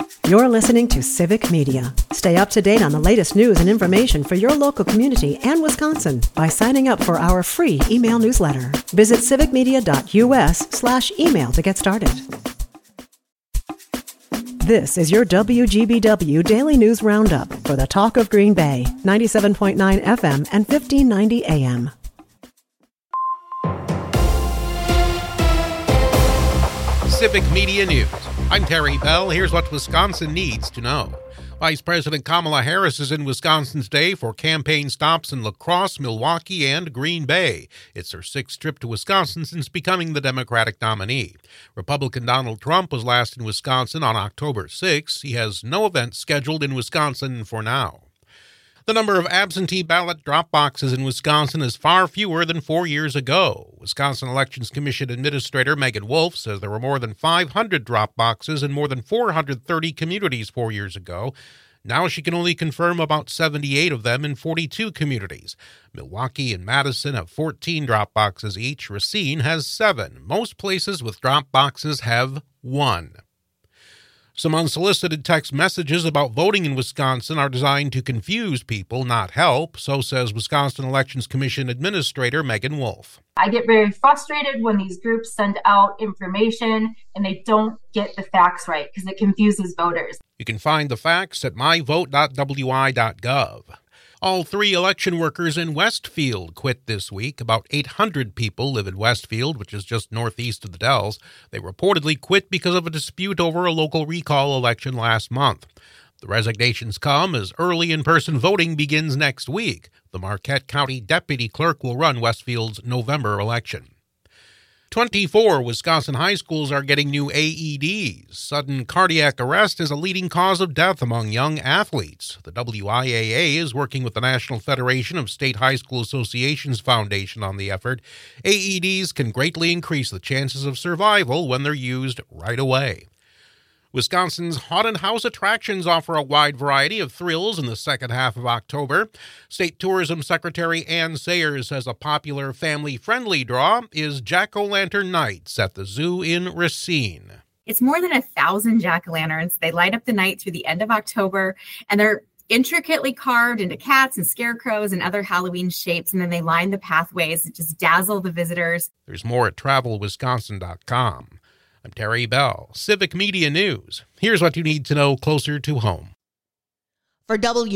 You're listening to Civic Media. Stay up to date on the latest news and information for your local community and Wisconsin by signing up for our free email newsletter. Visit civicmedia.us/email to get started. This is your WGBW Daily News Roundup for the Talk of Green Bay, 97.9 FM and 1590 AM. Civic Media News. I'm Terry Bell. Here's what Wisconsin needs to know. Vice President Kamala Harris is in Wisconsin today for campaign stops in La Crosse, Milwaukee, and Green Bay. It's her sixth trip to Wisconsin since becoming the Democratic nominee. Republican Donald Trump was last in Wisconsin on October 6. He has no events scheduled in Wisconsin for now. The number of absentee ballot drop boxes in Wisconsin is far fewer than 4 years ago. Wisconsin Elections Commission Administrator Megan Wolf says there were more than 500 drop boxes in more than 430 communities 4 years ago. Now she can only confirm about 78 of them in 42 communities. Milwaukee and Madison have 14 drop boxes each. Racine has 7. Most places with drop boxes have 1. Some unsolicited text messages about voting in Wisconsin are designed to confuse people, not help, so says Wisconsin Elections Commission Administrator Megan Wolf. I get very frustrated when these groups send out information and they don't get the facts right because it confuses voters. You can find the facts at myvote.wi.gov. All 3 election workers in Westfield quit this week. About 800 people live in Westfield, which is just northeast of the Dells. They reportedly quit because of a dispute over a local recall election last month. The resignations come as early in-person voting begins next week. The Marquette County Deputy Clerk will run Westfield's November election. 24 Wisconsin high schools are getting new AEDs. Sudden cardiac arrest is a leading cause of death among young athletes. The WIAA is working with the National Federation of State High School Associations Foundation on the effort. AEDs can greatly increase the chances of survival when they're used right away. Wisconsin's haunted house attractions offer a wide variety of thrills in the second half of October. State Tourism Secretary Ann Sayers says a popular family-friendly draw is Jack-O-Lantern Nights at the zoo in Racine. It's more than 1,000 jack-o'-lanterns. They light up the night through the end of October, and they're intricately carved into cats and scarecrows and other Halloween shapes, and then they line the pathways that just dazzle the visitors. There's more at travelwisconsin.com. I'm Terry Bell, Civic Media News. Here's what you need to know closer to home. For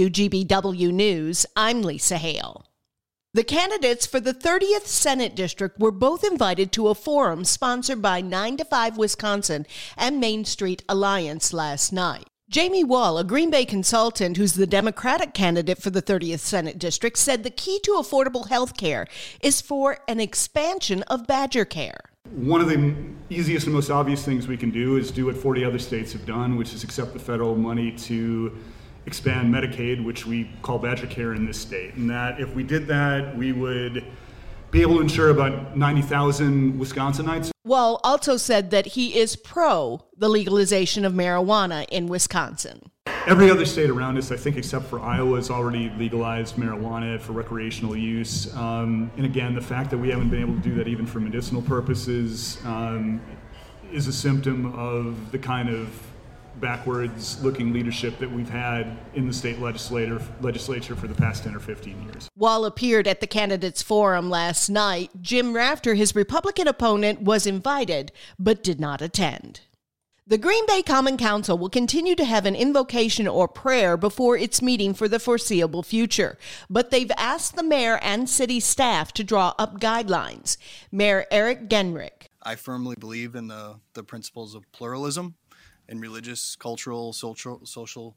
WGBW News, I'm Lisa Hale. The candidates for the 30th Senate District were both invited to a forum sponsored by 9 to 5 Wisconsin and Main Street Alliance last night. Jamie Wall, a Green Bay consultant who's the Democratic candidate for the 30th Senate District, said the key to affordable health care is for an expansion of Badger Care. One of the easiest and most obvious things we can do is do what 40 other states have done, which is accept the federal money to expand Medicaid, which we call Badger Care in this state. And that if we did that, we would be able to insure about 90,000 Wisconsinites. Wall also said that he is pro the legalization of marijuana in Wisconsin. Every other state around us, I think, except for Iowa, has already legalized marijuana for recreational use. And again, the fact that we haven't been able to do that even for medicinal purposes is a symptom of the kind of backwards-looking leadership that we've had in the state legislature for the past 10 or 15 years. Wall appeared at the candidates' forum last night. Jim Rafter, his Republican opponent, was invited but did not attend. The Green Bay Common Council will continue to have an invocation or prayer before its meeting for the foreseeable future, but they've asked the mayor and city staff to draw up guidelines. Mayor Eric Genrich. I firmly believe in the principles of pluralism and religious, cultural, social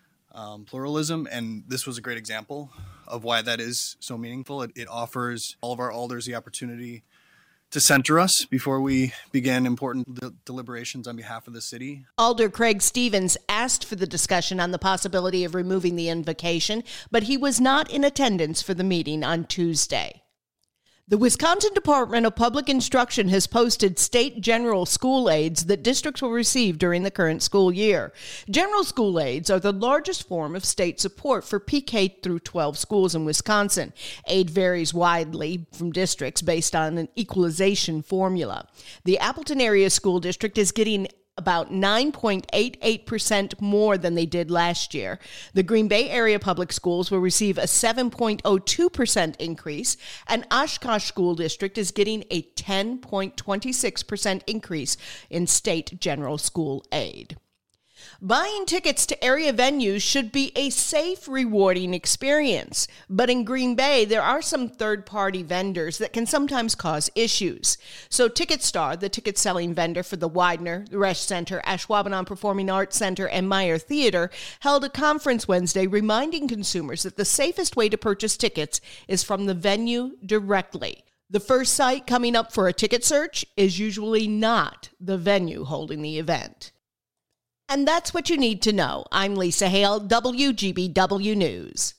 pluralism, and this was a great example of why that is so meaningful. It offers all of our alders the opportunity to center us before we begin important deliberations on behalf of the city. Alder Craig Stevens asked for the discussion on the possibility of removing the invocation, but he was not in attendance for the meeting on Tuesday. The Wisconsin Department of Public Instruction has posted state general school aids that districts will receive during the current school year. General school aids are the largest form of state support for PK through 12 schools in Wisconsin. Aid varies widely from districts based on an equalization formula. The Appleton Area School District is getting about 9.88% more than they did last year. The Green Bay area public schools will receive a 7.02% increase, and Oshkosh School District is getting a 10.26% increase in state general school aid. Buying tickets to area venues should be a safe, rewarding experience. But in Green Bay, there are some third-party vendors that can sometimes cause issues. So TicketStar, the ticket-selling vendor for the Widener, the Resch Center, Ashwaubenon Performing Arts Center, and Meyer Theater, held a conference Wednesday reminding consumers that the safest way to purchase tickets is from the venue directly. The first site coming up for a ticket search is usually not the venue holding the event. And that's what you need to know. I'm Lisa Hale, WGBW News.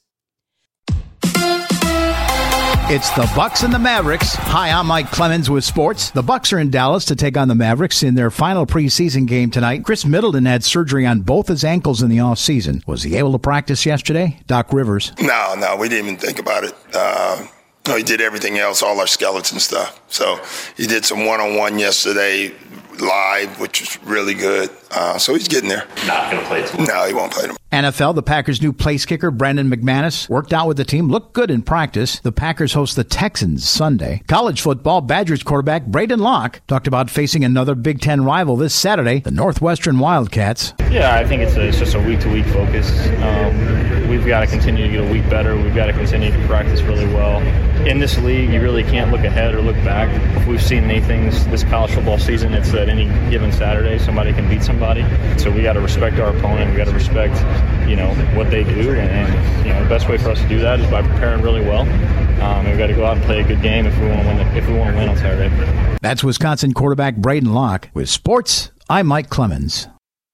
It's the Bucks and the Mavericks. Hi, I'm Mike Clemens with sports. The Bucks are in Dallas to take on the Mavericks in their final preseason game tonight. Chris Middleton had surgery on both his ankles in the offseason. Was he able to practice yesterday? Doc Rivers. No, we didn't even think about it. He did everything else, all our skeleton stuff. So he did some one-on-one yesterday live, which is really good. So he's getting there. Not going to play tomorrow. No, he won't play tomorrow. NFL, the Packers' new place kicker, Brandon McManus, worked out with the team, looked good in practice. The Packers host the Texans Sunday. College football, Badgers quarterback Braden Locke talked about facing another Big Ten rival this Saturday, the Northwestern Wildcats. Yeah, I think it's just a week-to-week focus. We've got to continue to get a week better. We've got to continue to practice really well. In this league, you really can't look ahead or look back. If we've seen anything this college football season, it's that any given Saturday, somebody can beat somebody. So we got to respect our opponent. We got to respect, what they do. And the best way for us to do that is by preparing really well. We've got to go out and play a good game if we want to win. If we want to win on Saturday. That's Wisconsin quarterback Braden Locke. With sports, I'm Mike Clemens.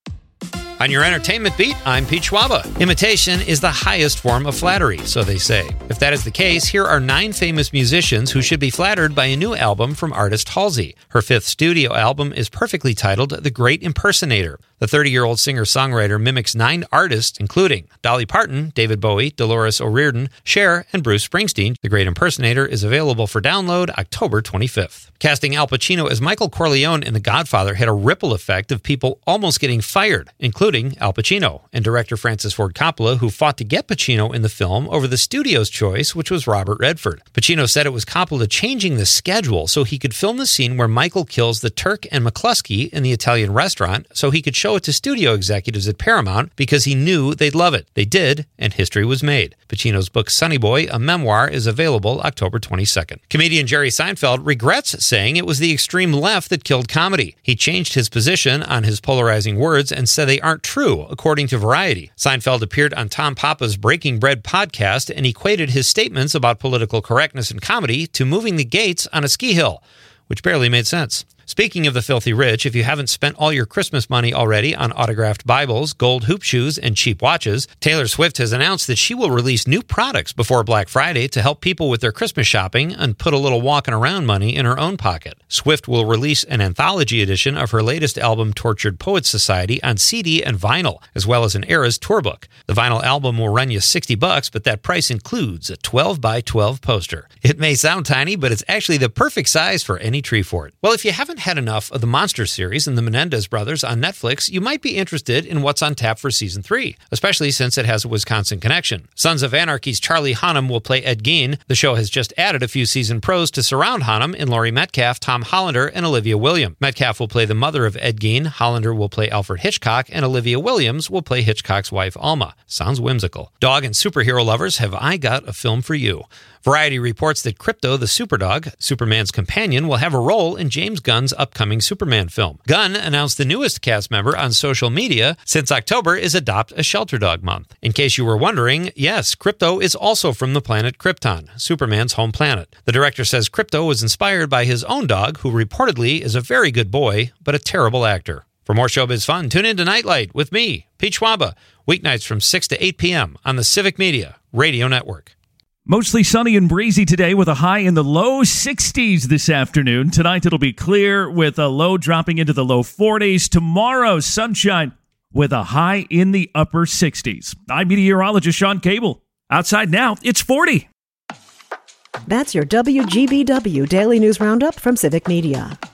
On your entertainment beat, I'm Pete Schwaba. Imitation is the highest form of flattery, so they say. If that is the case, here are 9 famous musicians who should be flattered by a new album from artist Halsey. Her 5th studio album is perfectly titled The Great Impersonator. The 30-year-old singer-songwriter mimics 9 artists, including Dolly Parton, David Bowie, Dolores O'Riordan, Cher, and Bruce Springsteen. The Great Impersonator is available for download October 25th. Casting Al Pacino as Michael Corleone in The Godfather had a ripple effect of people almost getting fired, including Al Pacino and director Francis Ford Coppola, who fought to get Pacino in the film over the studio's choice, which was Robert Redford. Pacino said it was Coppola changing the schedule so he could film the scene where Michael kills the Turk and McCluskey in the Italian restaurant so he could show it to studio executives at Paramount because he knew they'd love it. They did, and history was made. Pacino's book Sonny Boy, a memoir, is available October 22nd. Comedian Jerry Seinfeld regrets saying it was the extreme left that killed comedy. He changed his position on his polarizing words and said they aren't true, according to Variety. Seinfeld appeared on Tom Papa's Breaking Bread podcast and equated his statements about political correctness in comedy to moving the gates on a ski hill, which barely made sense. Speaking of the filthy rich, if you haven't spent all your Christmas money already on autographed Bibles, gold hoop shoes, and cheap watches, Taylor Swift has announced that she will release new products before Black Friday to help people with their Christmas shopping and put a little walking around money in her own pocket. Swift will release an anthology edition of her latest album, Tortured Poets Society, on CD and vinyl, as well as an Eras tour book. The vinyl album will run you $60, but that price includes a 12x12 poster. It may sound tiny, but it's actually the perfect size for any tree fort. Well, if you haven't had enough of the Monster series and the Menendez brothers on Netflix, you might be interested in what's on tap for season 3, especially since it has a Wisconsin connection. Sons of Anarchy's Charlie Hunnam will play Ed Gein. The show has just added a few season pros to surround Hunnam in Laurie Metcalf, Tom Hollander, and Olivia Williams. Metcalf will play the mother of Ed Gein, Hollander will play Alfred Hitchcock, and Olivia Williams will play Hitchcock's wife Alma. Sounds whimsical. Dog and superhero lovers, have I got a film for you. Variety reports that Krypto the Superdog, Superman's companion, will have a role in James Gunn's upcoming Superman film. Gunn announced the newest cast member on social media since October is Adopt a Shelter Dog Month. In case you were wondering, yes, Krypto is also from the planet Krypton, Superman's home planet. The director says Krypto was inspired by his own dog, who reportedly is a very good boy, but a terrible actor. For more showbiz fun, tune in to Nightlight with me, Pete Schwaba, weeknights from 6 to 8 p.m. on the Civic Media Radio Network. Mostly sunny and breezy today with a high in the low 60s this afternoon. Tonight it'll be clear with a low dropping into the low 40s. Tomorrow, sunshine with a high in the upper 60s. I'm meteorologist Sean Cable. Outside now, it's 40. That's your WGBW Daily News Roundup from Civic Media.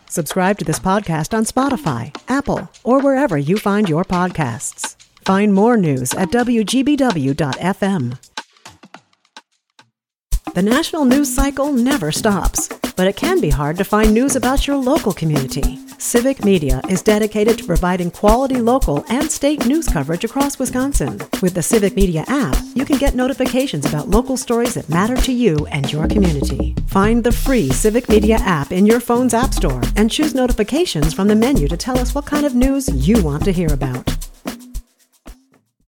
Subscribe to this podcast on Spotify, Apple, or wherever you find your podcasts. Find more news at WGBW.FM. The national news cycle never stops, but it can be hard to find news about your local community. Civic Media is dedicated to providing quality local and state news coverage across Wisconsin. With the Civic Media app, you can get notifications about local stories that matter to you and your community. Find the free Civic Media app in your phone's app store and choose notifications from the menu to tell us what kind of news you want to hear about.